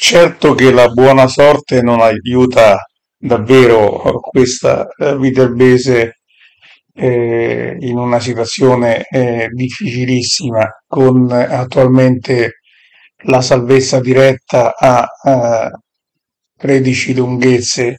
Certo che la buona sorte non aiuta davvero questa Viterbese in una situazione difficilissima, con attualmente la salvezza diretta a 13 lunghezze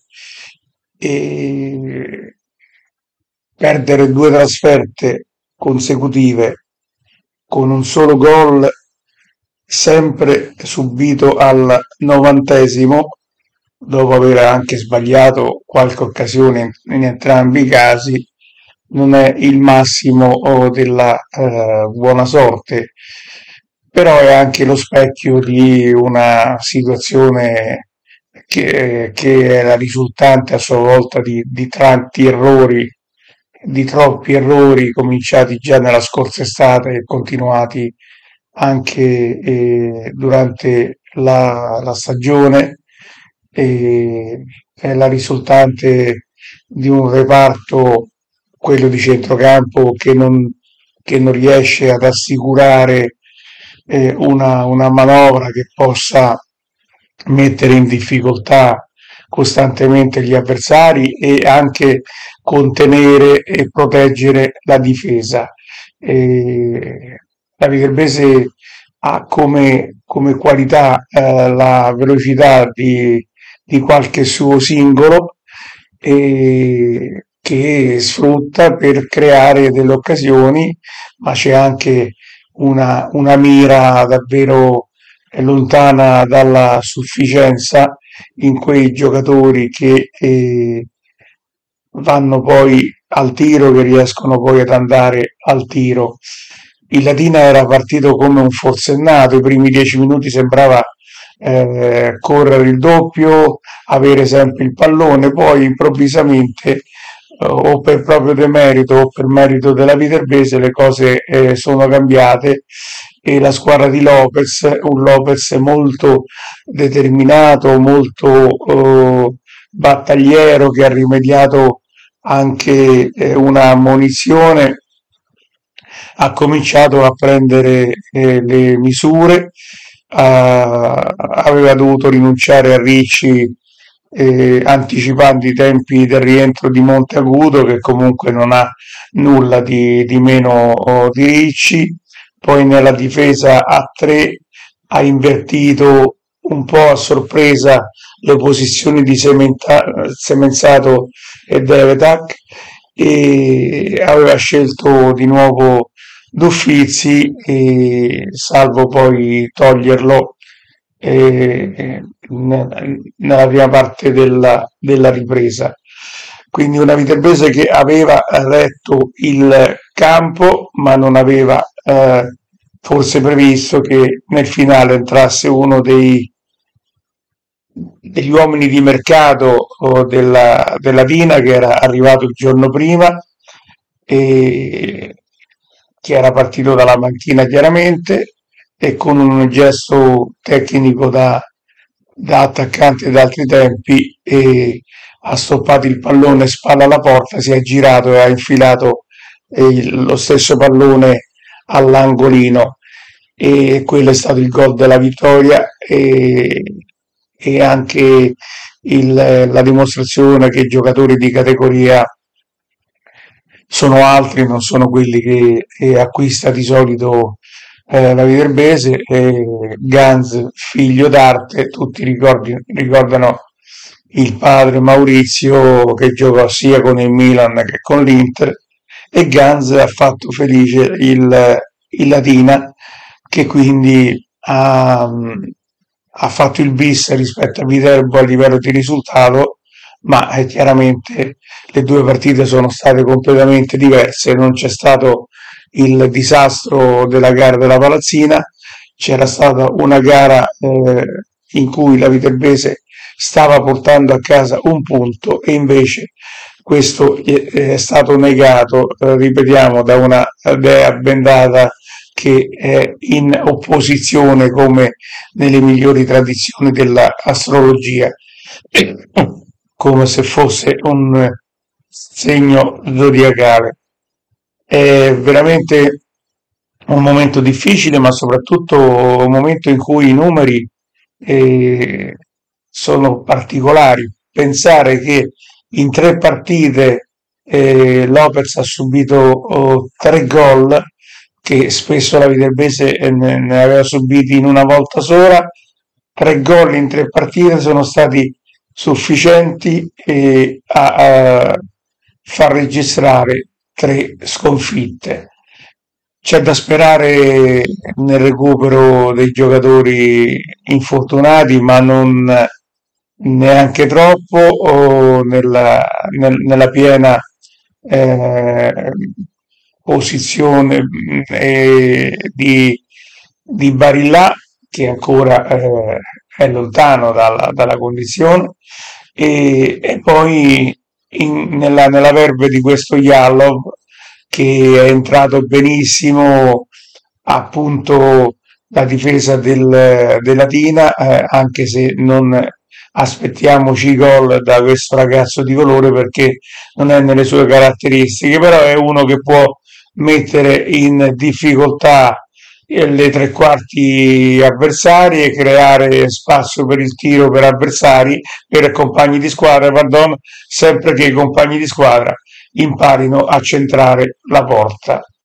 e perdere due trasferte consecutive con un solo gol sempre subito al 90°, dopo aver anche sbagliato qualche occasione in entrambi i casi, non è il massimo della buona sorte, però è anche lo specchio di una situazione che è la risultante a sua volta di tanti errori, di troppi errori cominciati già nella scorsa estate e continuati anche durante la stagione. È la risultante di un reparto, quello di centrocampo, che non riesce ad assicurare una manovra che possa mettere in difficoltà costantemente gli avversari e anche contenere e proteggere la difesa. La Viterbese ha come qualità la velocità di qualche suo singolo che sfrutta per creare delle occasioni, ma c'è anche una mira davvero lontana dalla sufficienza in quei giocatori che vanno poi al tiro, che riescono poi ad andare al tiro. Il Latina era partito come un forsennato, i primi 10 minuti sembrava correre il doppio, avere sempre il pallone, poi improvvisamente o per proprio demerito o per merito della Viterbese le cose sono cambiate e la squadra di Lopez, un Lopez molto determinato, molto battagliero, che ha rimediato anche una ammonizione, ha cominciato a prendere le misure, aveva dovuto rinunciare a Ricci anticipando i tempi del rientro di Monteagudo, che comunque non ha nulla di meno di Ricci. Poi nella difesa a 3 ha invertito un po' a sorpresa le posizioni di Semenzato e Devetak e aveva scelto di nuovo D'Uffizi, salvo poi toglierlo nella prima parte della ripresa. Quindi una Viterbese che aveva letto il campo, ma non aveva forse previsto che nel finale entrasse uno degli uomini di mercato della Dina, che era arrivato il giorno prima e che era partito dalla panchina chiaramente, e con un gesto tecnico da attaccante d'altri tempi ha stoppato il pallone spalla alla porta, si è girato e ha infilato lo stesso pallone all'angolino, e quello è stato il gol della vittoria e anche la dimostrazione che i giocatori di categoria sono altri, non sono quelli che acquista di solito la Viterbese. Ganz, figlio d'arte, tutti ricordano il padre Maurizio, che giocò sia con il Milan che con l'Inter, e Ganz ha fatto felice il Latina, che quindi ha fatto il bis rispetto a Viterbo a livello di risultato, ma chiaramente le due partite sono state completamente diverse. Non c'è stato il disastro della gara della Palazzina, c'era stata una gara in cui la Viterbese stava portando a casa un punto e invece questo è stato negato, ripetiamo, da una dea bendata che è in opposizione, come nelle migliori tradizioni dell'astrologia, come se fosse un segno zodiacale. È veramente un momento difficile, ma soprattutto un momento in cui i numeri sono particolari. Pensare che in 3 partite Lopez ha subito 3 gol, che spesso la Viterbese ne aveva subiti in una volta sola. 3 gol in 3 partite sono stati sufficienti a far registrare 3 sconfitte. C'è da sperare nel recupero dei giocatori infortunati, ma non neanche troppo, o nella piena eh, posizione di Barillà, che ancora è lontano dalla condizione, e poi nella verve di questo Yalov, che è entrato benissimo, appunto, la difesa della Tina, anche se non aspettiamoci i gol da questo ragazzo di colore, perché non è nelle sue caratteristiche, però è uno che può mettere in difficoltà le 3 quarti avversarie e creare spazio per il tiro per avversari, per compagni di squadra, pardon, sempre che i compagni di squadra imparino a centrare la porta.